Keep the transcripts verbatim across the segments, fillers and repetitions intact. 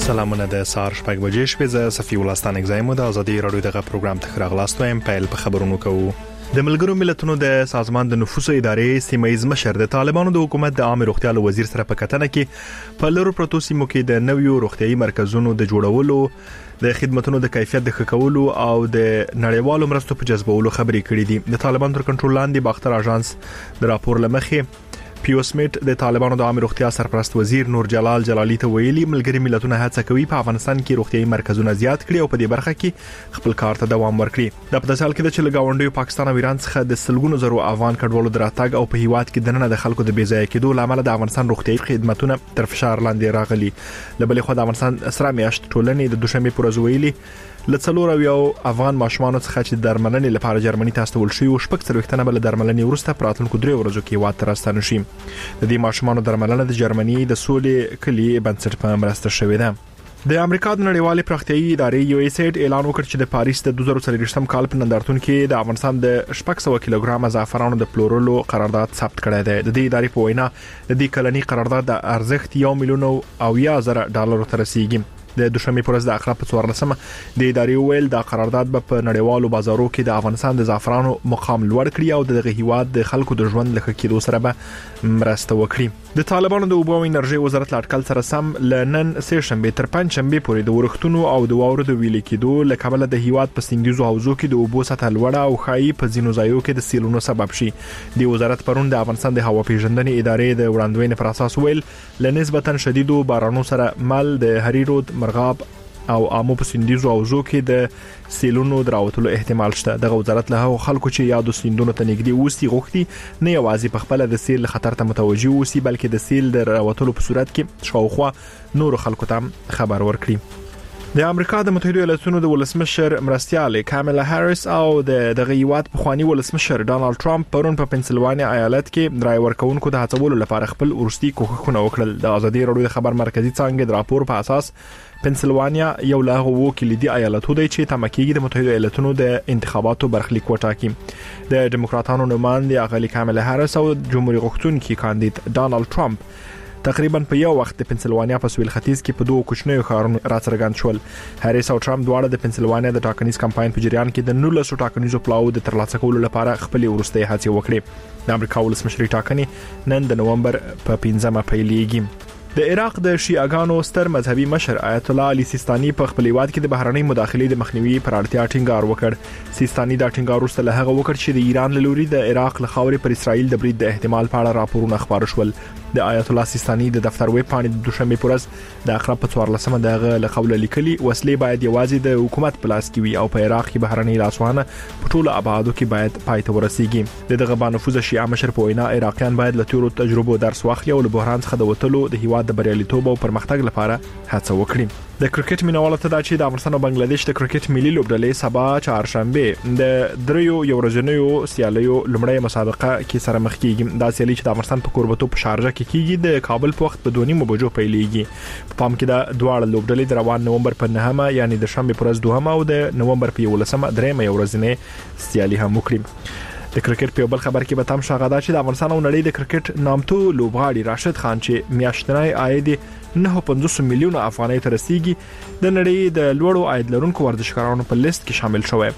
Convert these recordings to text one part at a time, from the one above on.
سلامونه د سار شپږ بجې شپې ز صفي ولستان اگزایمو د ازادي رادیو دغه پروګرام ته راغلاستو ایم پیل په خبرونو کوو. د ملګرو ملتونو د سازمان د نفوسو ادارې سیمایز مشر د طالبانو د حکومت د عام روغتیا وزیر سره په کتنه کې په لورو پروتو سیمو کې د نویو روغتيایي مرکزونو د جوړولو د خدماتو د کیفیت د ښه کولو او د نړیوالو مرستو په جذبولو خبرې کړې دي. د طالبان تر کنټرول لاندې باختر اژانس د راپور لمخې پیوسمیت د طالبانو د عام روغتیا سرپرست وزیر نور جلال جلالی ته ویلي ملګری ملتونه هڅه کوي په افغانستان کې روغتيایي مرکزونه زیات کړي او په دې برخه کې خپل کار ته دوام ورکړي. د پداسال کې د چلګاونډیو پاکستان او ایران څخه د سلګونو زرو افغان کډوالو دراتګ او په هیواد کې دننه د خلکو د بیځای کېدو لامل د افغانستان روغتيایي خدماتونه تر فشار لاندې راغلي. لبلې خو د افغانستان اسرا میاشت ټولنې د دوشنبه پر ورځ ویلي لڅلور او یو افغان ماشومان څخه چې درملنې لپاره جرمني ته استول شي او شپږ څلوېښتنه بل درملنې ورسته پراتلونکو درې ورځو کې واټ راستانه شي. د دې ماشومان درملنه د جرمني د سولې کلی بنسټ په مرسته شوې ده. د امریکا د نړیوالې پراختیایي ادارې یو ایس ایډ اعلان وکړ چې د پاریس د دوه زره څلوېښتم کال په نندارتون کې د افغانستان د شپږ سوه کیلوګرام زعفرانو د پلورلو قرارداد ثبت کړی دی. د دې ادارې په وینا د دې کلنی قرارداد د ارزښت یو میلیون او یا زره ډالر ته رسیدي. د دوشنبه پر ورځ د اخر په څوارلسمه د ادارې ویل د قرارداد په نړیوالو بازارو کې د افغانستان د زعفرانو مقام لوړ کړی او د هیواد د خلکو د ژوند لکه کېدو سره به مرسته وکړي. د طالبانو د اوبو او انرژي وزارت لاټکل سره سم لنن سه شنبه تر پنځ شنبه پورې د ورښتونو او د واورو د ویلې کېدو لکه د هیواد په سنگیزو حوزو کې د اوبو سطح لوړه او خایي په ځینو ځایونو کې د سیلونو سبب شي. د وزارت پرون د افغانستان د هوا پیژندنې ادارې د وړاندوینې پر اساس ویل لنسبتا شدیدو بارانو سره مل د هریرود مرغاب او عامو په سندیزو حوزو کې د سیلونو دراوتلو احتمال شته. د وزارت له خلکو چې یادو سیندونو ته نږدې اوسي غوښتي نه یوازې په خپل د سیل خطر ته متوجي اوسي بلکې د سیل د راوتلو په صورت کې شاوخوا نور خلکو ته خبر ورکړي. د امریکا د متحده ایالاتونو د ولسمشر مرستيال کاملا هاریس او د دغه هیواد په خواني ولسمشر ډانلډ ټرمپ پرون په پنسلوانیا ایالت کې رای ورکونکو د هڅولو لپاره خپل ورستي کوښښونه وکړل. د ازادي رادیو د خبر مرکزی څنګه د راپور په اساس پنسلوانیا یو له هغو کلیدي ایالتونو دی چې تمکیږي د متحده ایالاتونو د انتخاباتو برخلیک وټاکي. د دیموکراتانو نماینده اغلی کاملا هاریس او جمهوریت غوښتونکي کاندید ډانلډ ټرمپ تقریبا په یو وخت د پنسلوانیا په سویل ختیځ کې په دوه کوچنیو ښارونو راڅرګند شول. هاریس او ټرمپ دواړه د پنسلوانیا د ټاکنیز کمپاین په جریان کې د نولسو ټاکنیزو پلاو د ترلاسه کولو لپاره خپل ورستي هڅې وکړې. د امریکا ولسمشري ټاکنې نن د نومبر په پنځمه پیلېږي. د عراق د شیعاګانو ستر مذهبي مشر آیت الله علي سیستاني په خپل هیواد کې د بهرنۍ مداخلې د مخنیوي پر اړتیا ټینګار وکړ. سیستاني دا ټینګار وروسته له هغه وکړ چې د ایران له لوري د عراق له خاورې پر اسرائیل د برید د احتمال په اړه راپورونه خبر شول. د آیت الله سیستاني د دفتر ویب پاڼې د دوشنبه پر ورځ د اخر په څوارلسمه دغه له قوله لیکلي وسلې باید یوازې د حکومت په لاس کې وي او په عراق کې بهرنۍ لاسوهنه په ټولو ابعادو کې باید پای ته ورسیږي. دغه بانفوذ شیعه مشر په وینا عراقیان باید له تیرو تجربو درس واخلي او له بحران څخه د وټلو د هیواد د بریالیتوب او پرمختګ لپاره هڅه وکړي. د کرکټ مینوالو ته دا چې د افغانستان او بنگلاديش د کرکټ ملي لوبډلې سبا چهارشنبه د دریو یو ورځنیو سیالیو لومړی مسابقه کې سره مخ کیږي. دا سیالي چې د افغانستان په کوربتو په شارجه کې کیږي د کابل په وخت په دوه نیمو بجو پیلېږي. په پام کې د دواړه لوبډلې د روان نومبر په نهمه یعنی د شنبه پر ورځ دوهمه او د نومبر په یولسمه درېمه یو ورځنی سیالي هم وکړي. د کرکټ په بل خبر کې به تم شاغاده چې د افغانستان او نړۍ د کرکټ نامتو لوبغاړي راشد خان چې میاشتنی عاید نه پنځوس میلیون افغانۍ ته رسیدي د نړۍ د لوړو عاید لرونکو ورزشکارانو په لیست کې شامل شوی.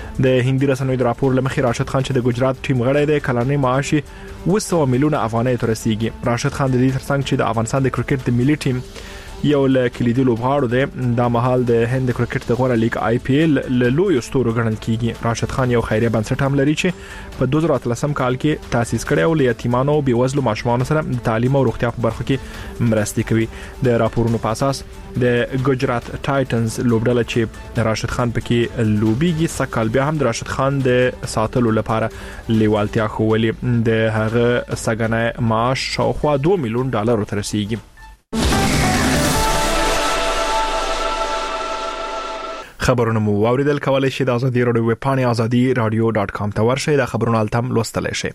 د هندي رسنیو د راپور لمخې راشد خان چې د ګجرات ټیم غړی دی کلنی معاش اوه سوه میلیون افغانۍ ته رسیدي. راشد خان د دې ترڅنګ چې د افغانستان د کرکټ د ملي ټیم یو له کلیدي لوبغاړو دی د مهال د هند کرکټ د غوړه لیګ آی پی ایل له لوی ستورو ګڼل کیږي. راشد خان یو خیریه بنسټ هم لري چې په دوه زره اتلسم کال کې تاسیس کړی او له یتیمانو او بیوزلو ماشومانو سره د تعلیم او روغتیا په برخه کې مرستې کوي. د راپورونو په اساس د ګجرات ټایټنز لوبډله چې راشد خان پکې لوبيږي سکهال بیا هم د راشد خان د ساتلو لپاره لیوالتیا خولې د هغه سګنه معاش شاوخوا دوه میلیون ډالر ته رسیدي. خبرونه مو اوریدل کولای شئ د ازادي رادیو ویب پاڼې ازادي رادیو ډاټ کام ته ورشئ د خبرونو التم لوستلای شئ.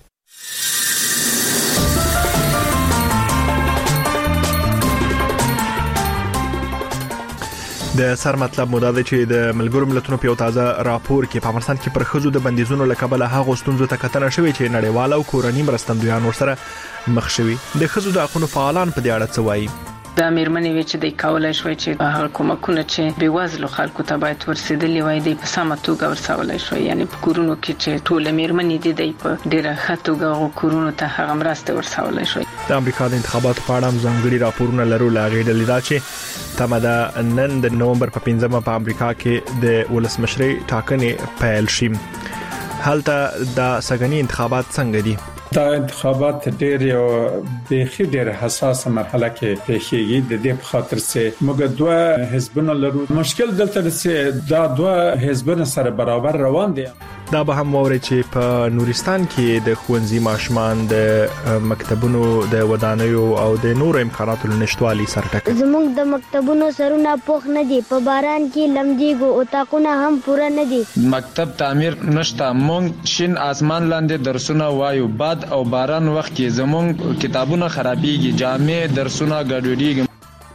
د سر مطلب مو دا دی چې د ملګرو ملتونو په یو تازه راپور کې په افغانستان کې پر خزو د بندیزونو لکبل هغه ستونزو ته کتنه شوې چې نړیوال او کورنۍ مرستندویان ورسره مخ شوي. د خزو د حقوقو فعالان په دې اړه څه وایي؟ د میرمنې وچ د کولای شوی چې هغه کومکونه چې بيوازلو خلکو ته باید ورسېدلی وای د په سمه توګه ورسولای شوی، یعنی په کورونو کې چې ټول میرمنې دي د په ډیره خطوګه کورونو ته هغه مرسته ورسولای شوی. د امریکا د انتخاباتو په اړه ځانګړي راپورونه لرو لاغې ډلې دا چې تمه نن د نومبر په پنځمه په امریکا کې د ولسمشرۍ ټاکنې پیل شي. هلته د سګنی انتخابات څنګه دي؟ دا انتخابات ډېر یو بېخي ډېر حساسه مرحله کې پیښیږي. د دې په خاطر چې موږ دوه حزبونه لرو. مشکل دلته چې دا دوه حزبونه سره برابر روان دي. دا به هم ووري چې په نورستان کې د ښوونځي ماشومان د مکتبونو د ودانیو او د نورو امکاناتو نشټوالي سره ټکر. زموږ د مکتبونو سرونه پوخ نه دي، په باران کې لمديږي او تاقونه هم پوره نه دي. مکتب تعمیر نشته. مونږ شین اسمان لاندې درسونه وایو، باد او باران وخت کې زموږ کتابونه خرابېږي، جامع درسونه ګډوډېږي.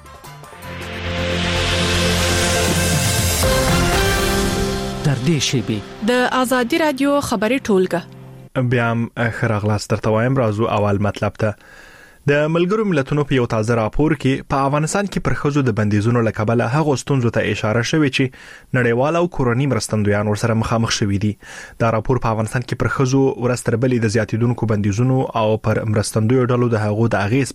در دې شیبي د ازادي رادیو خبري ټولګه بیا هم خراغلاس ترته وایم. راځو اول مطلب ته. د ملګرو ملتونو په یو تازه راپور کې په افغانستان کې پر ښځو د بندیزونو له کبله هغه ستونزو ته اشاره شوې چې نړیوال او کورنی مرستندویان ورسره مخامخ شوي دي. دا راپور په افغانستان کې پر ښځو ورستربلې د زیاتیدونکو بندیزونو او پر مرستندویو ډلو د هغو د اغیز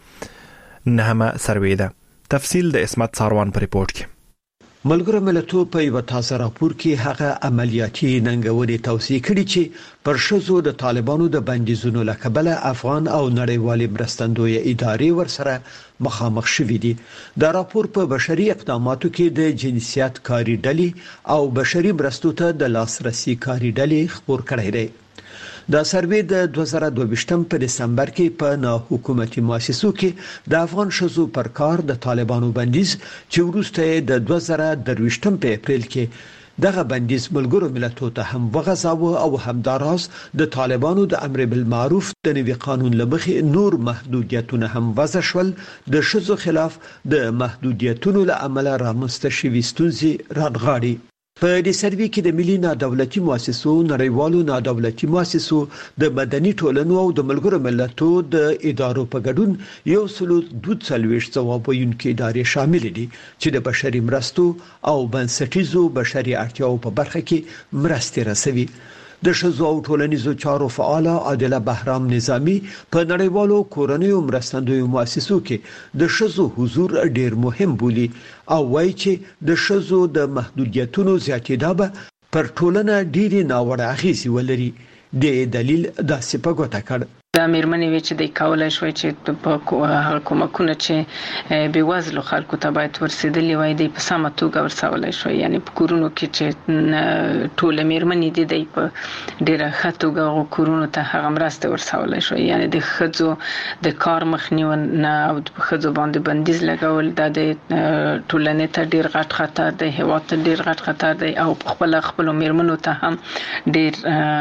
پاړه نهمه سروې ده. تفصیل د اسمت ساروان په ریپورت کې. ملګرو ملتونو په یو تازه راپور کې هغه عملیاتي ننګونې توصیه کړې چې پر شذو د طالبانو د بندیزونو له کبله افغان او نړیوال مرستندوی ادارې ورسره مخامخ شوې دي. دا راپور په بشري اقداماتو کې د جنسیت کاری ډلې او بشري مرستو ته د لاسرسي کاری ډلې خبر کړی دی. دا سروې د دوه زره دوه ویشتم په دسمبر کې په نا حکومتي مؤسسو کې د افغان شذو پر کار د طالبانو بندیز چې وروسته د دوه زره درویشتم په اپریل کې دغه بندیز ملګرو ملتونو ته هم وغځاوه او همداراز د طالبانو د امر بالمعروف د نوي قانون لمخې نور محدودیتونه هم وضع شول. د شذو خلاف د محدودیتونو له امله رامنځته شوي ستونزې رانغاړي. په دې سروې کې د ملي نادولتي مؤسسو، نړیوالو نادولتي مؤسسو، د مدني ټولنو او د ملګرو ملتونو د ادارو په ګډون یو سلو دوه څلوېښت ځواب ویونکي ادارې شامل دي چې د بشري مرستو او بنسټیزو بشري اړتیاو په برخه کې مرستې رسوي. د شذو او ټولنیزو چارو فعال عادله بهرام نظامی په نړیوالو کورنیو مرستندویو مؤسسو کې د شذو حضور ډیر مهم بولي او وایي چې د شذو د محدودیتونو زیاتېدا به پر ټولنه ډیره ناوړه اغیزې ولري. د دلیل داسې په ګوته کړ. د میرمنې وچ د کولای شوی چې په هغه کومکونه چې بيوازلو خلکو ته باید ورسېدلی وای د په سمه توګه ورسولای شوی، یعنی په کورونو کې چې ټول میرمنې دي د په ډیره خطوګه کورونو ته هغه مرسته ورسولای شوی، یعنی د خځو د کار مخنیونه او د خځو باندې بندیز لګول د ټولنې ته ډیر غټ خطر دی، هیواد ته ډیر غټ خطر دی او خپل خپل میرمنو ته هم ډیر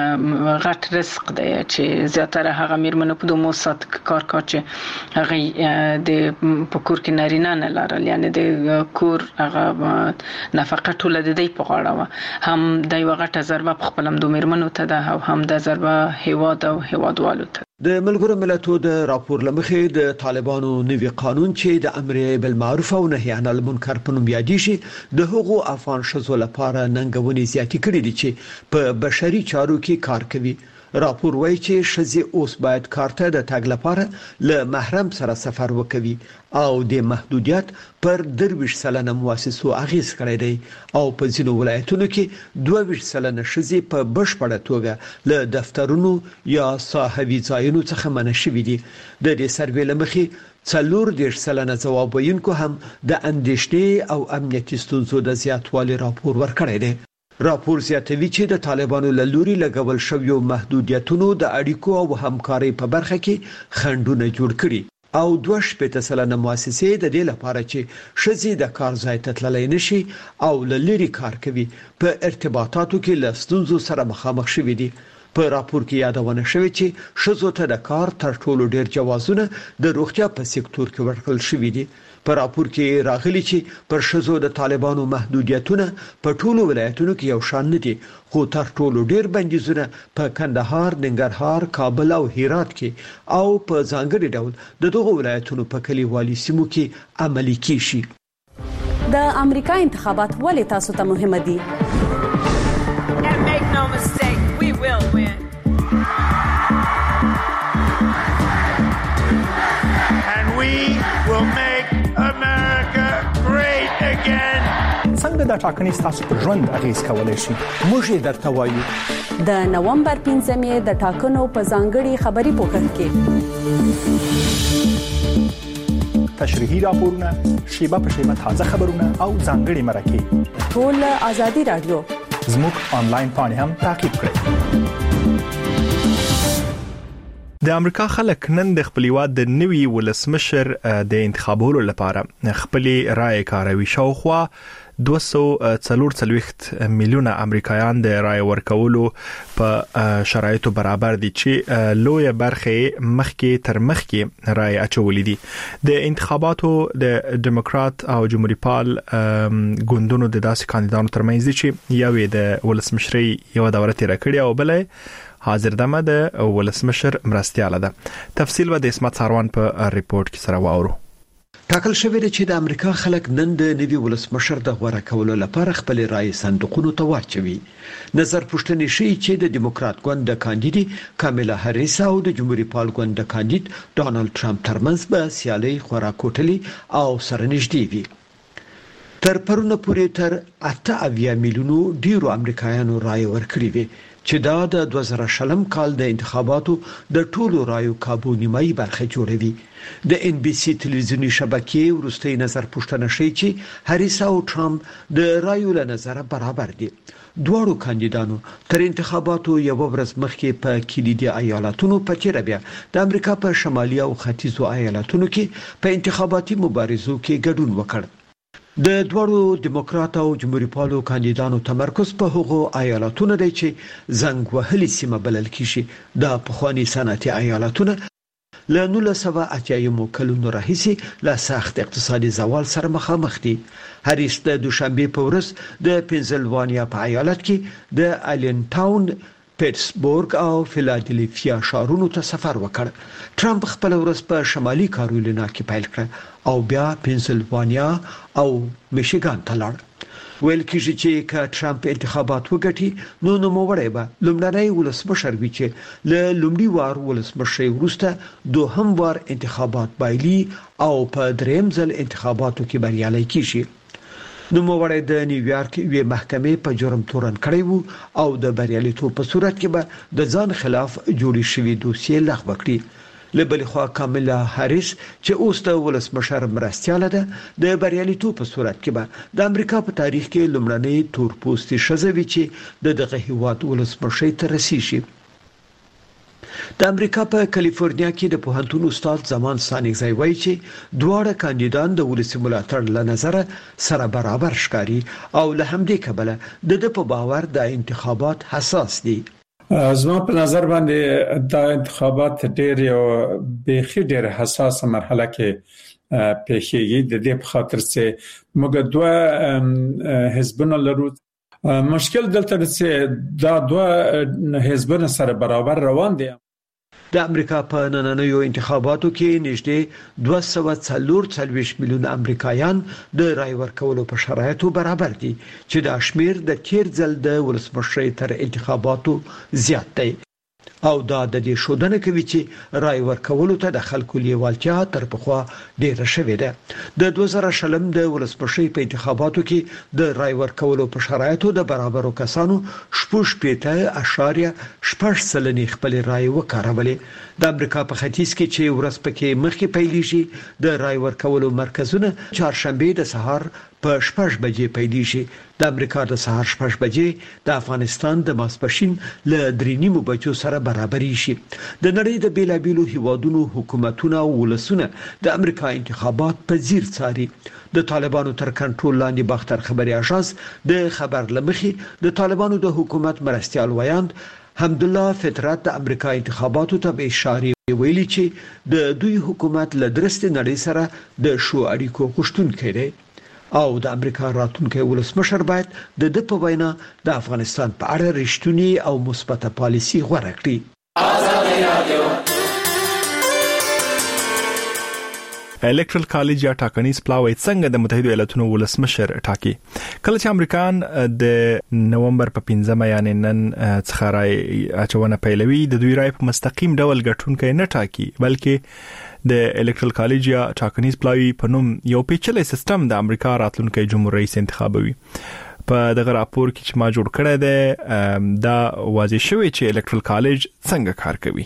غټ رزق دی چې زیاتره هغه میرمنو په دوه ساعت کار کار چې هغه د پکور کې نارینه نه لرل، یعنی د کور هغه نفقه ټول د دې په غاړه و. هم د یو غټه ضربه په خپل هم د میرمنو ته ده او هم د ضربه هیواد او هیوادوالو ته. د ملګرو ملتونو د راپور لمخې د طالبانو نوي قانون چې د امر بالمعروف او نهي عن المنکر په نوم یادېږي د هغو افغان شذو لپاره ننګونې زیاتې کړې دي چې په بشري چارو کې کار کوي. راپور وایي چې ښځې اوس باید کار ته د تګ لپاره له محرم سره سفر وکوي او د محدودیت پر درویش سلنه مؤسسو اغیز کړی دی او په ځینو ولایتونو کې دوه ویشت سلنه ښځې په بشپړه توګه له دفترونو یا صاحبي ځایونو څخه منع شوي دي. د دې سروې له مخې څلور دېرش سلنه ځواب ویونکو هم د اندېښنې او امنیتي ستونزو د زیاتوالي راپور ورکړی دی. راپور زیاتوي چې د طالبانو له لوري لګول شویو محدودیتونو د اړیکو او همکارۍ په برخه کې خنډونه جوړ کړي او دوه شپېته سلنه مؤسسې د دې لپاره چې ښځې د کار ځای ته تللی نشي او له لرې کار کوي په ارتباطاتو کې له ستونزو سره مخامخ شوي دي. په راپور کې یادونه شوې چې ښځو ته د کار تر ټولو ډېر جوازونه د روغتیا په سکتور کې ورکړل شوي دي. پر راپور کې راغلي چې پر شزو د طالبانو محدودیتونه په ټولو ولایتونو کې یو شان نه دي، خو تر ټولو ډیر بندیزونه په کندهار، ننګرهار، کابل او هرات کې او په ځانګړي ډول د دغو ولایتونو په کلیوالي سیمو کې عملي کیږي. د امریکا انتخابات ولې تاسو ته مهمه دي؟ And make no mistake, we will win. And we will make America great again. څنګه دا ټاکنې ستاسو پر ژوند اغیز کولای شي؟ موږ یې درته وایو. د نومبر پنځمې د ټاکنو په ځانګړي خبري پوښښ کې تشریحي راپورونه، شیبه په شیبه تازه خبرونه او ځانګړي مرکې ټول ازادي رادیو زموږ آنلاین پاڼې هم تعقیب کړئ. د امریکا خلک نن د خپل هیواد د نوي ولسمشر د انتخابولو لپاره خپل رائے کاروي. شاوخوا دوه سوه څلور څلوېښت میلیونه امریکایان د رائے ورکولو په شرایطو برابر دي چې لوی برخه مخکې تر مخکې رائے اچولې دي. د انتخاباتو د دیموکرات او جمهوریت پال ګوندونو د داسې کاندیدانو ترمنځ دي چې یو د ولسمشري یو دوره تیر کړی او بلې حاضر دمه د ولسمشر مرستياله ده. تفصیل و د اسمت ساروان په ریپورت کې سره واورو. ټاکل شوی دی چې د امریکا خلک نن د نوي ولسمشر د غوړه کولو لپاره خپل رائے صندوقونو ته واچوي. نظر پوښتنې شي چې د دیموکرات ګوند د کاندید کاملا هریس او د جمهوریت پال ګوند د کاندید ډونالد ټرمپ ترمنځ به سیالي خورا کوټلي او سره نږدې وي. تر پرونه پورې تر اته اویا میلیونو ډیرو امریکایانو رائے ورکړي وي چې دا د دوه زره شلم کال د انتخاباتو د ټولو رایو کابو نیمایي برخه جوړوي. د ان بي سي تلویزیونی شبکې ورستۍ نظر پوښتنه شي چې هریس او ټرمپ د رایو له نظره برابر دي. دواړو کاندیدانو تر انتخاباتو یو ورځ مخکې په کلیدي ایالتونو په تیر بیا د امریکا په شمالي او ختیځو ایالتونو کې په انتخاباتي مبارزو کې ګډون وکړ. د دوړو دیموکرات او جمهوریت پالو کاندیدانو تمرکز په هغو ایالتونو دی چې زنګ وهلي سیمه بلل کیږي. د پخوانی صنعتي ایالتونه له نولس سوه اتیا کلونو راهیسې له سخت اقتصادي زوال سره مخامخ دي. هریس د دوشنبه په ورځ د پنسلوانیا په ایالت کې د الین ټاون، پیټسبورګ او فیلادلفیا ښارونو ته سفر وکړ. ټرمپ خپل ورځ په شمالي کارولینا کې پیل کړ او بیا پنسلوانیا او میشیګان ته لاړ. ویل کېږي چې که ټرمپ انتخابات وګټي نو نوموړی به لومړنی ولسمشر وي چې له لومړي وار ولسمشر وروسته دوهم وار انتخابات بایلي او په دریم ځل انتخاباتو کې بریالی کیږي. نوموړی د نیویارک یوې محکمې په جرم تورن کړی وو او د بریالیتوب په صورت کې به د ځان خلاف جوړې شوې دوسیې لغوه کړي. له بل خوا کاملا هریس چې اوس د ولسمشر مرستياله ده د بریالیتوب په صورت کې به د امریکا په تاریخ کې لومړنۍ تور پوستي ښځه وي چې د دغه هیواد ولسمشر ته رسیږي. د امریکا په کالیفورنیا کې د پوهنتون استاد زمان سانګزای وایي چې دواړه کاندیدان د ولسی ملاتړ له نظره سره برابر ښکاري او له همدې کبله د په باور د انتخابات حساس دي. زما په نظر باندې دا انتخابات ډېر یو بېخي ډېر حساسه مرحله کې پیښیږي. د دې په خاطر چې موږ دوه حزبونه لرو. مشکل دلته چې دا دوه حزبونه سره برابر روان دي. د امریکا په نننیو انتخاباتو کې نږدې دوه سوه څلور څلوېښت میلیون امریکایان د رای ورکولو په شرایطو برابر دي چې د شمیر د تیر ځل د ولسمشر تر انتخاباتو زیات دی او دا د دې شودنه کوي چې رای ورکولو ته د خلکو لیوالتیا تر پخوا ډیره شوې ده. د دوه زره شلم د ولسمشر په انتخاباتو کې د رای ورکولو په شرایطو د برابرو کسانو شپږ پېټه اشاریه شپږ سلنې خپل رای وکړولې. د امریکا په ختیځ کې چې ورځ پکې مخکې پیلېږي د رای ورکولو مرکزونه چهارشنبه د سهار په شپږ بجې پیلېږي. د امریکا د سهار شپږ بجې د افغانستان د ماسپښین له درې نیمو بجو سره برابرې شي. د نړۍ د بیلابیلو هیوادونو حکومتونه او ولسونه د امریکا انتخابات په ځیر څاري. د طالبانو تر کنټرول لاندې باختر خبري اژانس د خبر لمخې د طالبانو د حکومت مرستيال ویاند حمدالله فطرت د امریکا انتخاباتو ته به اشاره ویلي چې د دوی حکومت له درست نړۍ سره د شو اړیکو غوښتونکی دی او د امریکا راتلونکي ولسمشر باید د د په وینا د افغانستان په اړه رښتونی او مثبت پالیسي غوړه کړي. آزادي رادیو الکټرل کالج یا ټاکنیز پلاوی څنګه د متحده ایالاتونو ولسمشر ټاکي. کله چې امریکایان د نومبر په پنځمه یعنی نن څخه راي اچونه پیلوي د دوی رای په مستقیم ډول ګټونکي نه ټاکي بلکې د الکټرل کالج یا ټاکنیز پلاوی په نوم یو پیچلې سیستم د امریکا راتلونکي جمهور رئیس انتخابوي. په دغه راپور کې چې ما جوړ کړی دی دا واضح شوی چې الکټرل کالج څنګه کار کوي.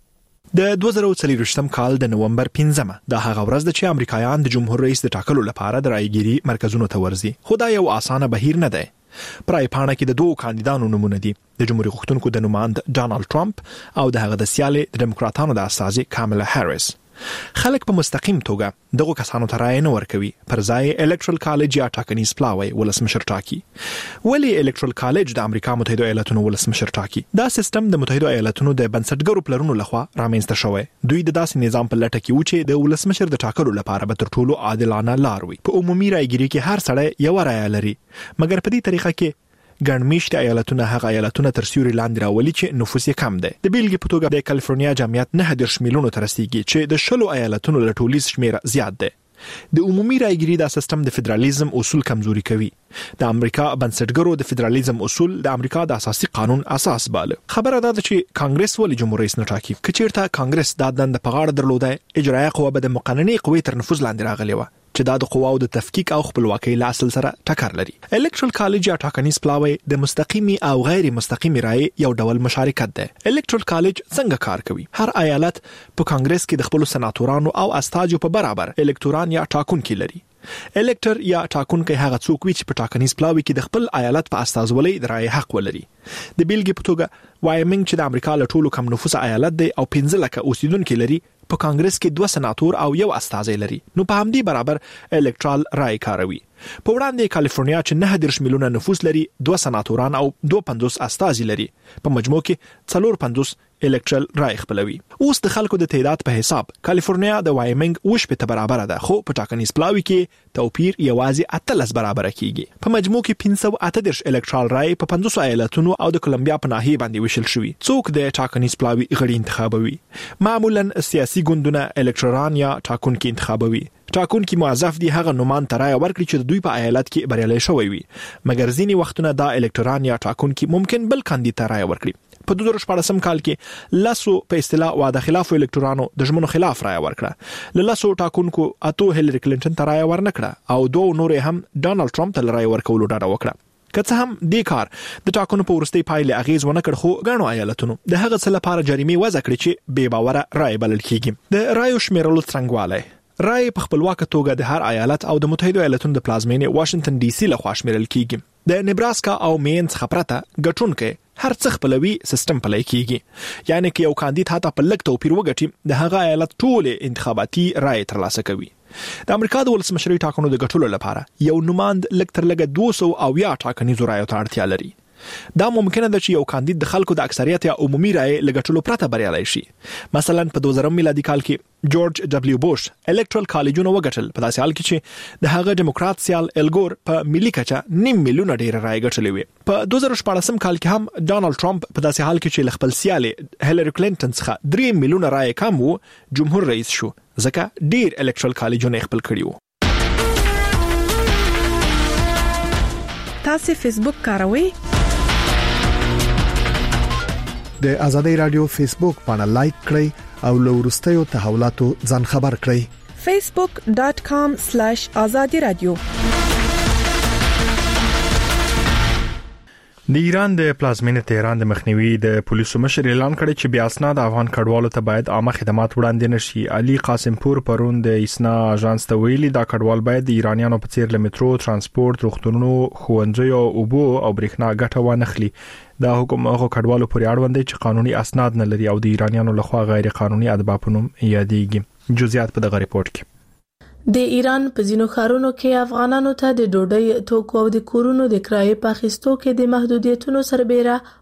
د دوه زره څلور کال د نومبر پنځمه د هغه ورځ د چې امریکایان د جمهور رئیس د ټاکلو لپاره د رایګيري مرکزونو ته ورځي. خو دا یو اسانه بهیر نه دی. پرای پاڼه کې د دوه کاندیدانو نمونه دي، د جمهوریت غوښتونکو د نوماند ډانلډ ټرمپ او د هغه د سیالي د دیموکراتانو د استازي کاملا هریس. خلک په مستقیم توګه دغه کسانو ته رای نه ورکوي، پر ځای الکټرل کالج یا ټاکنیز پلاوی ولسمشر ټاکي. ولی الکټرل کالج د امریکا متحده ایالاتونو ولسمشر ټاکي؟ دا سیستم د متحده ایالاتونو د بنسټګرو پلرونو لخوا رامنځته شوی. دوی د داسې نظام په لټه کې و چې د ولسمشر د ټاکلو لپاره به تر ټولو عادلانه لار وي. په عمومي رایګيري کې هر سړی یو رای لري، مګر په دې طریقه کې ګڼمشت ایالتونه هغه ایالتونه تر سیوري لاندې راولي چې نفوس یې کم دی. د بیلګې په توګه د کالیفورنیا جمعیت نه دېرش میلیونو ته رسیدي چې د شلو ایالتونو له ټولیز شمیر زیات دی. د عمومي رایګيري دا سیستم د فدرالیزم اصول کمزوري کوي. د امریکا بنسټګرو د فدرالیزم اصول د امریکا د اساسي قانون اساس باله. خبره ده چې کانګرس ولې جمهور رئیس نه ټاکي. کچیرته کانګرس دا دند په غاړه درلوده، اجرایي قوه به د مقننې قوې تر نفوذ لاندې راغلی و چې دا د قواو د تفکیک او خپلواکۍ له اصل سره ټکر لري. الکټرل کالج یا ټاکنیز پلاوی د مستقیمي او غیر مستقیمي رای یو ډول مشارکت ده. الکټرل کالج څنګه کار کوي؟ هر ایالت په کانګرس کې د خپل سناتورانو او استاجو په برابر الکتوران یا ټاکونکي لري. الکټر یا ټاکونکي هغه څوک وي چې په ټاکنیز پلاوی کې د خپل ایالت په استازولۍ د رای حق ولري. د بیلګې په توګه وایمنګ چې د امریکا له ټولو کم نفوس ایالت دی او پنځه لکه اوسیدونکو لري، په کانګرس کې دوه سناتور او یو استازی لري. نو په همدې برابر الکټرال رای کاروي. په وړاندې کالیفورنیا چې نه دېرش میلیونه نفوس لري، دوه سناتوران او دوه پنځوس استازي لري. په مجموع کې څلور پنځوس الکټرال رای خپلوي. اوس د خلکو د تعداد په حساب کالیفورنیا د وایمنګ وش په برابر ده، خو په ټاکنیز پلاوی کې توپیر یوازې اتلس برابر کیږي. په مجموع کې پنځه سوه اته دېرش الکټرال رای په پنځوس ایالتونو او د کولمبیا په ناحیه باندې وشل شوی. څوک د ټاکنیز پلاوی غړي انتخابوي؟ معمولا سیاسي ګوندونه الکټران یا ټاکونکي انتخابوي. ټاکونکي موظف دي هغه نومان ترای ورکړي چې دوی په ایالت کې بریالي شوی وي، مګر ځینی وختونه دا الکټران یا ټاکونکي ممکن بل کاندید ترای ورکړي. په دوه زره شپږم کال کې لاسو په اصطلاح واده خلاف الکټرانو د ژمنو خلاف رای ورکړه. ل لاسو ټاکونکو اتو هیلری کلینټن ترای ورنکړه او دوه نور هم ډانلډ ټرمپ ته رای ورکولو ډاډه وکړه. که څه هم دې کار د ټاکنو په وروستي پایلې اغیز ونه کړ، خو غاڼو ایالتونو د هغه څه لپاره جریمه وضع کړې چې بے باوره رای بلل کیږي. د رایو شمیرلو څنګهواله رای په خپلواک توګه د هر ایالت او د متحده ایالاتونو د پلازمینې واشنگټن ډي سي لخوا شمیرل کیږي. د نیبراسکا او مین څخه پرته ګټونکي هر څه خپلوي سیستم پلی کیږي. یعنی که یو کاندید هاته په لږ توپیر وګټي، د هغه ایالت ټول انتخاباتي رای ترلاسه کوي. د امریکا د ولسمشري ټاکنو د ګټلو لپاره یو نوماند لږ تر لږه دوه سوه او یا ټاکنیزو رایو ته اړتیا لري. دا ممکنه ده چې یو کاندید د خلکو د اکثریت یا عمومي رای لګټلو پرته بریالي شي. مثلا په دوه زره میلادي کال کې جورج ډبلیو بوش الکټرل کالجونه وګټل، په داسې حال کې چې د هغه دیموکرات سیال الګور په ملي کچه نیم میلیونه ډیر رای ګټلې وي. په دوه زره شپږم کال کې هم ډانلډ ټرمپ په داسې حال کې چې خپل سیال هیلری کلینټن څخه درې میلیونه رای کم وو جمهور رئیس شو، ځکه ډیر الکټرل کالجونه خپل کړی وو. تاسو فیسبوک کاروئ؟ د آزادۍ رادیو فیسبوک باندې لایک کړئ او له وروستیو تحولاتو ځان خبر کړئ. facebook dot com slash azadi radio. د ایران د پلازمینې تهران د مخنیوي د پولیسو مشر اعلان کړی چې بیا اسناد افغان کډوالو ته باید عامه خدمات وړاندې نشي. علي قاسم پور پرون د اسنا اژانس ته ویلي دا کډوال باید د ایرانیانو په څیر له میټرو، ترانسپورت، روغتونونو، ښوونځیو، اوبو او برېښنا ګټه وانخلي. دا حکم هغه کډوالو پورې اړوند دی چې قانوني اسناد نه لري او د ایرانیانو لخوا غیر قانوني ادبا په نوم یادېږي. جزئیات په دغه ریپورت کې. د ایران په ځینو ښارونو کې افغانانو ته د ډوډۍ، توکو او د کورونو د کرایې په اخیستو کې د محدودیتونو سربېره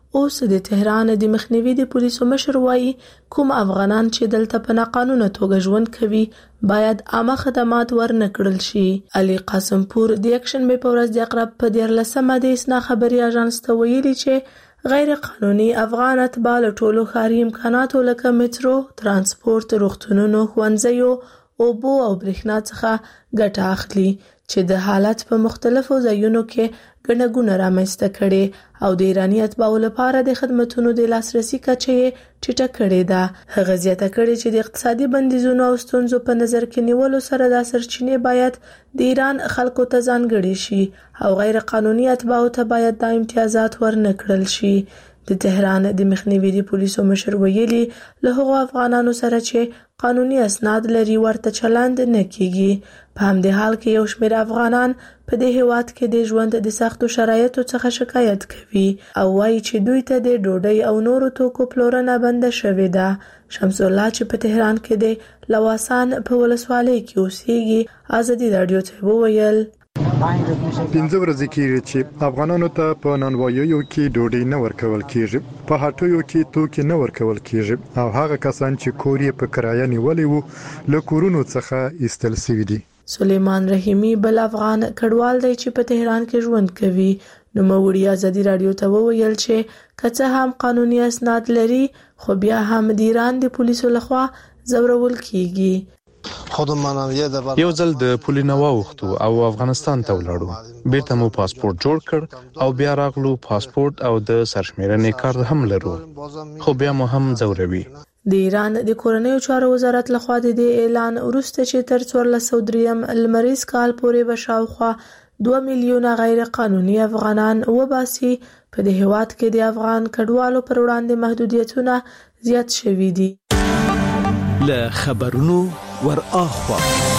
اوس د تهران د مخنیوي د پولیسو مشر وایي کوم افغانان چې دلته په ناقانونه توګه ژوند کوي باید عامه خدمات ورنکړل شي. علي قاسم پور د اکشن مې په ورځ د اقرب په دیارلسمه د اسنا خبري اژانس ته ویلي چې غیر قانوني افغان اتباع له ټولو ښاري امکاناتو لکه میټرو، ترانسپورت، روغتونونو، ښوونځیو، اوبو او برېښنا څخه ګټه اخلي چې د حالت په مختلفو ځایونو کې ګڼهګونه رامنځته کړي او د ایراني اتباعو لپاره د خدماتو د لاسرسي کچه یې ټیټه کړې ده. هغه زیاته کړې چې د اقتصادي بندیزونو او ستونزو په نظر کې نیولو سره د سرچینې باید د ایران خلکو ته ځانګړي شي او غیر قانوني اتباعو ته باید د امتیازات ورنکړل شي. د تهران د مخنیوي د پولیسو مشر ویلي له هغو افغانانو سره چې قانوني اسناد لري ورته چلند نه کیږي. په همدې حال کې یو شمېر افغانان په دې هیواد کې د ژوند د سختو شرایطو څخه شکایت کوي او وایي چې دوی ته د ډوډۍ او نورو توکو پلورنه بنده شوې ده. شمس الله چې په تهران کې د لواسان په ولسوالۍ کې اوسېږي ازادي رادیو ته وویل پنځه ورځې کېږي چې افغانانو ته په نانواییو کې ډوډۍ نه ورکول کېږي، په هټیو کې توکي نه ورکول کېږي او هغه کسان چې کور یې په کرایه نیولې وو له کورونو څخه ایستل شوي دي. سلیمان رحیمی بل افغان کډوال دی چې په تهران کې ژوند کوي. نو موړي ازادي رادیو ته وویل چې کڅه هم قانوني اسناد لري خو بیا هم د ایران د پولیسو لخوا زورول کیږي. یو ځل د پولي نه واوښتو او افغانستان ته ولاړو، بیرته مو پاسپورت جوړ کړ او بیا راغلو. پاسپورت او د سرشمیرنې کارت هم لرو خو بیا مو هم زوروي. د ایران د کورنیو چارو وزارت لخوا د دې اعلان وروسته چې تر څوارلس سوه دریم لمریز کال پورې به شاوخوا دوه میلیونه غیر قانوني افغانان وباسي. په دې هیواد کې د افغان کډوالو پر وړاندې محدودیتونه زیات شوي دي. له خبرونو ور اخوا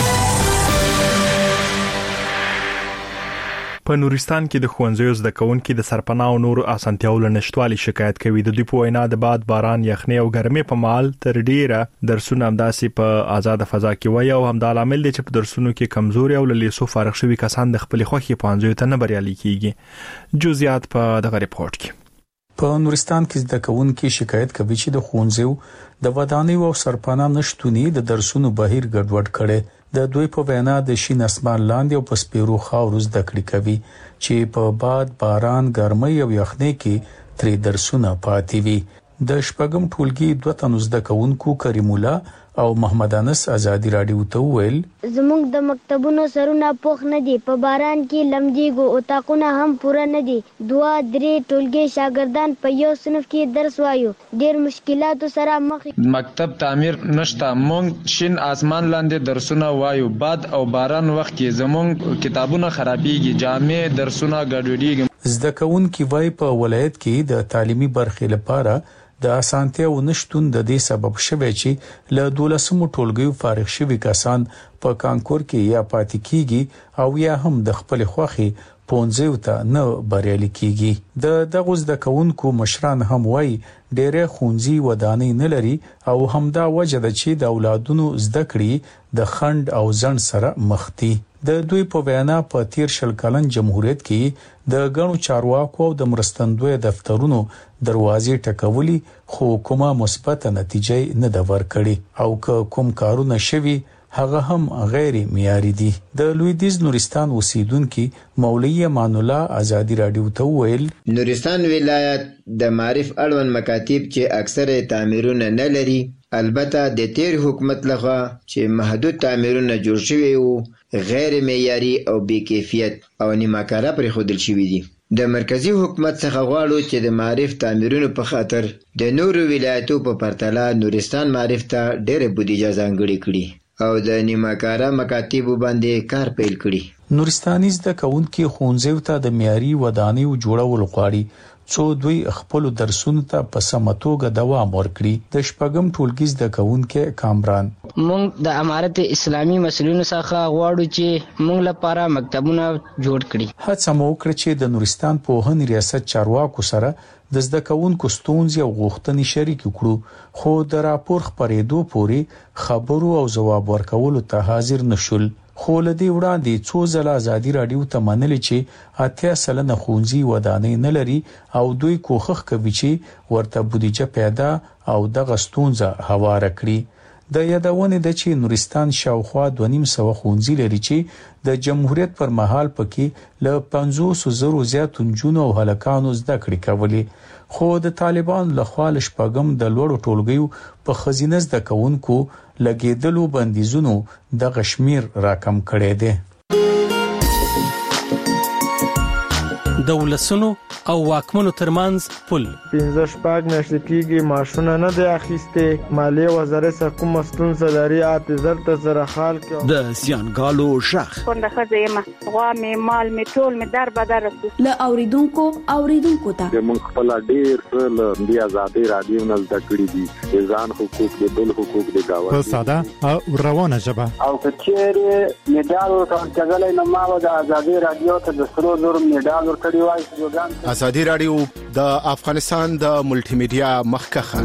په نورستان کې د ښوونځیو زده کوونکي د سرپناه او نورو اسانتیاو له نشټوالي شکایت کوي. د دوی په وینا د باد، باران، یخنۍ او ګرمۍ په مال تر ډیره درسونه همداسې په آزاد فضا کې وي او همدا عامل دی چې په درسونو کې کمزوري او له لیسو فارغ شوي کسان د خپل خوښي پوهنځیو ته نه بریالي کیږي. جزئیات په دغه ریپورت کې. په نورستان کې زده کوونکي شکایت کوي چې د ښوونځیو د ودانیو او سرپناه نشټونی د درسونو بهیر ګډوډ کړي. د دوی په وینا د شین اسمان لاندې او په سپیرو خاورو زده کړې کوي چې په باد، باران، ګرمۍ او یخنۍ کې ترې درسونه پاتې وي. د شپږم ټولګي دوه تنو زده کوونکو کریم الله او محمد انس ازادي رادیو ته ویل زموږ د مکتبونو سرونه پوخ نه دي، په باران کې لمدیږو، اتاقونه هم پوره نه دي. دوه درې ټولګي شاګردان په یو صنف کې درس وایو، ډېر مشکلاتو سره مخ. مکتب تعمیر نشته، مونږ شین اسمان لاندې درسونه وایو، باد او باران وخت کې زمونږ کتابونه خرابېږي، جامع درسونه ګډوډېږي. زده کوونکي وایي په ولایت کې د تعلیمي برخې لپاره د اسانتیاو نشټون د دې سبب شوی چې له دولسمو ټولګیو فارغ شوي کسان په کانکور کې یا پاتې کیږي او یا هم د خپل خوخي پونځیو ته نه بریالي کیږي. د دغه زده کوونکو مشران هم وایي ډېرې ښوونځي ودانۍ نه لري او همدا وجه ده چې د اولادونو زده کړې د خند او ځنډ سره مخ دي. د دوی په وینا په تیر شل کلن جمهوریت کې د غنو چارواکو او د مرستندوی دفترونو دروازې ټکولي خو کومه مثبت نتیجه نه د ورکړي او که کوم کارونه شوي هغه هم غیر معیاري دي. د لویدیز نورستان اوسیدونکو مولوی امان الله ازادي رادیو ته ویل نورستان ولایت د معرف اړوند مکاتب چې اکثره تعمیرونه نه لري، البته د تیر حکومت لخوا چې محدود تعمیرونه جوړ شوي وو غیر معیاري او بې کیفیت او نیمه‌کاره پرېښودل شوي دي. د مرکزی حکومت څخه غواړو چې د معرف تعمیرونو په خاطر د نورو ولایتو په پرتله نورستان معرف ته ډېره بودیجه ځانګړې کړي او د نیمه‌کاره مکاتبو باندې کار پیل کړي. نورستاني زده کوونکي ښوونځیو ته د معیاري ودانیو جوړول غواړي څو دوی خپل درسونو ته په سمه توګه دوام ورکړي. د شپږم ټولګي زده کوونکي کامران مونږ د امارت اسلامي مسلونو څخه غواړو چې مونږ لپاره مکتبونه جوړ کړي. هڅه مو وکړه چې د نورستان پوهنې ریاست چارواکو سره د زده کوونکو ستونزې او غوښتنې شریک کړو خو د راپور خبرېدو پورې خبرو او جواب ورکولو ته حاضر نشول. خو لدی وړاندې څو ځله ازادي رادیو ته منلي چې اتیا سلنه خونځي ودانې نه لري او دوی کوښښ کوي چې ورته بودیجه پیدا او دغه ستونزه هواره کړي د یادونه د چې نورستان شاوخوا دوه نیم سو خونځي لري چې د جمهوریت پر مهال پکې ل پنځوس زره زیات نجونو او هلکانو زده کړې کولې خو د طالبان لخوا لشپګم د لوړو ټولګیو په خزینه زده کوونکو لګیدلو بندیزونو د غشمیر راکم کړي دي د ولسونو او واکمنو ترمنځ پل پنځه شپږ میاشتې کېږي معاشونه نه دی اخیسته مالیه وزارت حکومت مستون سلاري اته زر ته سره خال کې د سیانګالو شخ څنګه خزه یم غوا می مال می ټول می در بدر ل اوریدونکو اوریدونکو ته د مونږ خپل ډیر ل دی آزادي رادیو نل د کړی دي ځان حقوق د بل حقوق د گاوه په ساده او روانه ژبه او کچېره میډال ورکړل کېدل نو ما د آزادي رادیو ته د سرو زر میډال ورکړی وای ازادي رادیو د افغانستان د ملټي میډیا مخکخه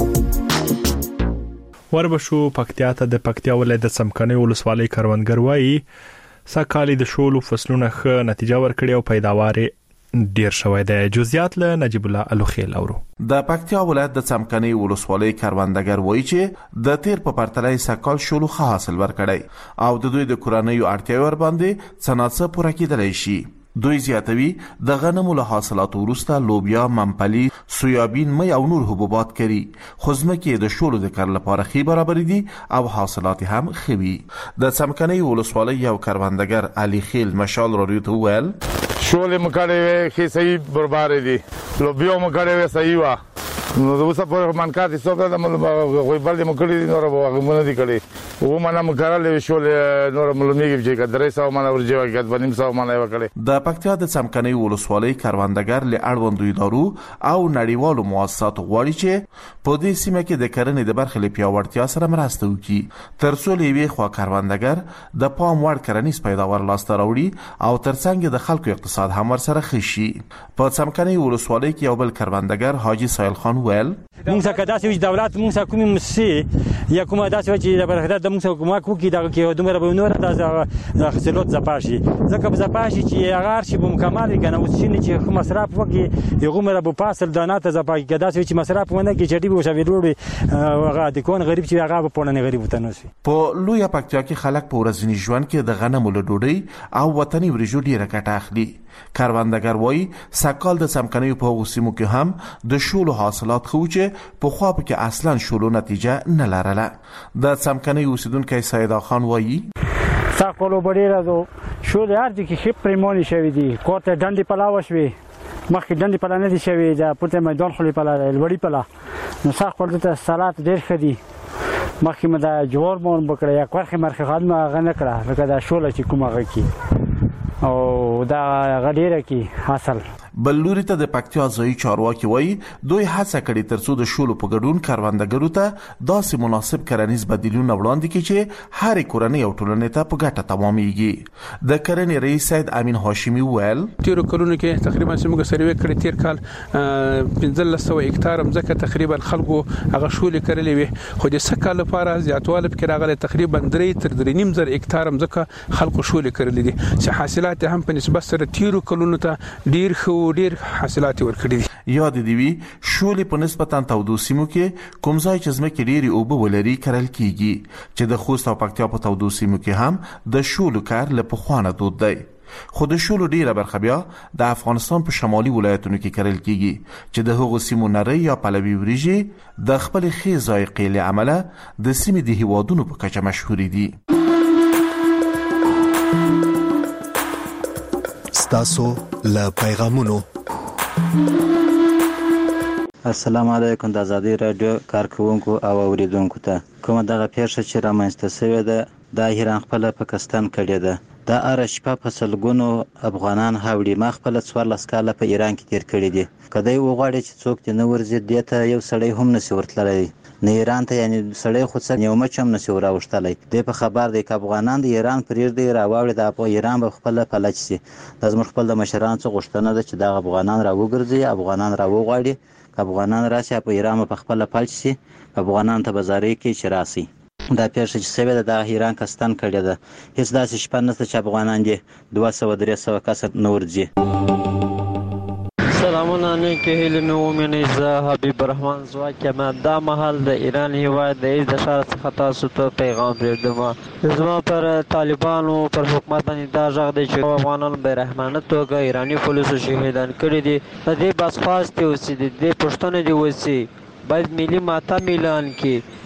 وربشو پکتیا ته د پکتیا ولایت د سمکنه ولسوالۍ کروندګر وایي ساکالي د شولو فصلونه ښه نتیجه ورکړي او پیداوار ډیر شوی دی. جزئیات له نجیب الله الوخیل اورو. د پکتیا ولایت د سمکنه ولسوالۍ کروندګر وایي چې د تیر په پرتلای ساکال شولو ښه حاصل ورکړي او د دوی د کورنۍ اړتیا ور باندې څنګه پوره کېدلی شي. دوی زیاتوي د غنمو له حاصلاتو وروسته لوبیا، ممپلی، سویابین، مې او نور حبوبات کړي. خو ځمکې د شولو د کر لپاره ښې برابر دي او حاصلات هم ښه وي. د سمکنه ولسوالۍ یو کروندګر علي خیل مشال راډیو ته وویل شولې مکړې ښې صحیح برابر دي، لوبیا مکړې صحیح وا نو د اوسه په منکات څوک د غوي بل مکړې نور به مونږ دي کړي و منه مکړلې شولې نور ملمېږي چې درې سو منه ورجوه کې د نیم سو منه وکړي. د پکتیا د سمکنه ولسوالۍ کروندګر له اړوندو ادارو او نړیوالو مؤسساتو غواړي چې په دې سیمه کې د کرنې د برخې لپاره پیاوړتیا سره مرسته وکړي ترڅو لوي خو کروندګر د پام وړ کرنیز پیداوار لاسته راوړي او ترڅنګ د خلکو اقتصاد هم ورسره ښه شي. په سمکنه ولسوالۍ کې یو بل کروندګر حاجی سایل خان ویل موږ څنګه داسې دولت موږ څنګه کومې مسي یا کومه داسې چې د برخدار د موږ څنګه کومه کوي دا کې دومره به نور د خپلوت زپاشي ځکه په زپاشي چې هغه شی به مکمل کنه او چې چې کوم مصرف وکي یو غمره به پاسل دانات زپاګي کدا چې مصرف ونه کې چې دی به شوی وروړي هغه د کون غریب چې هغه په پونه غریب وته نوسي. په لوی پکتیا کې خلک په ورځنی ژوند کې د غنمو له ډوډۍ او وطني ورجو ډیره ګټه اخلي. کروندګر وایي ساکال د سمکنه په وسیمو کې هم د شولو حاصلات خو چې په خوا په کې اصلا شولو نتیجه نه لرله. د سمکنه اوسیدونکو سیدا خان وایي ساکالو بډیره دو شولې هر دي کې خپ پرمونی شوی دي کوته ډنډي پلاو شوی مخکې ډنډي پلا نه دي شوی دا پته میدان خلی پلا لوړی پلا نو ساکال ته سلات ډیر خدي مخکې مدا جوړ مون بکړه یا کورخه مرخه خدمه غنه کړه لکه دا شوله چې کومه غکی او دا غډیره کې حاصل. بل لوري ته د پکتیا ځای چارواکي وایي دوی هڅه کړې ترڅو د شولو په ګډون کروندګرو ته داسې مناسب کرنیز بدیلونه وړاندې کړي چې هر کورنۍ او ټولنې ته په ګټه تمامېږي. د کرنې رئیس سید امین هاشمي ویل تیر کلونو کې تقریبا موږ سروې کړې تیر کال پنځه سوه هکتار ځکه تقریبا خلکو هغه شولې کړلې وي خو د سکه لپاره زیاتواله فکر راغله تقریبا درې تر درې نیم زر هکتار ځکه خلکو شولې کړلې دي چې حاصلات هم په نسبت سره تیر کلونو ته ډیر خو ډیر حاصلات ورکړي دي. یاد دی وی شولې په نسبتا تودو سیمو کې کوم ځای چې زمکې ډېری اوبه ولري کرل کیږي چې د خوست او پکتیا په تودو سیمو کې هم د شولو کار له پخوانه دود دی. خو د شولو ډیره برخه بیا د افغانستان په شمالي ولایتونو کې کرل کیږي چې د هغو سیمو نری یا پلوي وریجې د خپل ښې ذایقې له امله د سیمې د هیوادونو په کچه مشهور دي. تاسو له پیغامونو السلام علیکم د آزادي رادیو کارکونکو او اوریدونکو ته کومه دغه پیښه چې رامنځته شوې ده د ایران خپل پاکستان کړی ده د اره شپه په سلګونو افغانان هاوړي ما خپل څوارلس کاله په ایران کې تیر کړی دي کدی وغواړي چې څوک دې نه ورځي دې ته یو سړی هم نشي ورتللی نه ایران ته یعنی سړی خو څه یو مچم نشي راوښتلی دې په خبر دی چې افغانان د ایران پرېږدي راواوړي د افغان ایران به خپل فلج شي د زموږ خپل د مشرانو څخه غوښتنه ده چې د افغانان راوګرځي افغانان راوغواړي افغانان راشي په ایران په خپل فلج شي افغانان ته بازاري کې چې راسي. دا پیښه چې سوي ده د ایران کستان کړې ده. هیڅ داسې شپه نشته چې افغانان دي دوه سوه درې سوه کسه نور ځي. سلامونه نیکې هیلې مې ومنئ. زه حبیب الرحمن ځواک یم. دا مهال د ایران هیواد د هیڅ د ښار څخه تاسو ته پیغام پرېږدم. زما پر طالبانو پر حکومت باندې دا غږ دی چې افغانان په رحمانه توګه ایراني پولیسو شهیدان کړي دي. د دې بس خواستې اوسي، د دې پوښتنه دې وسي، باید ملي ماتم اعلان کړي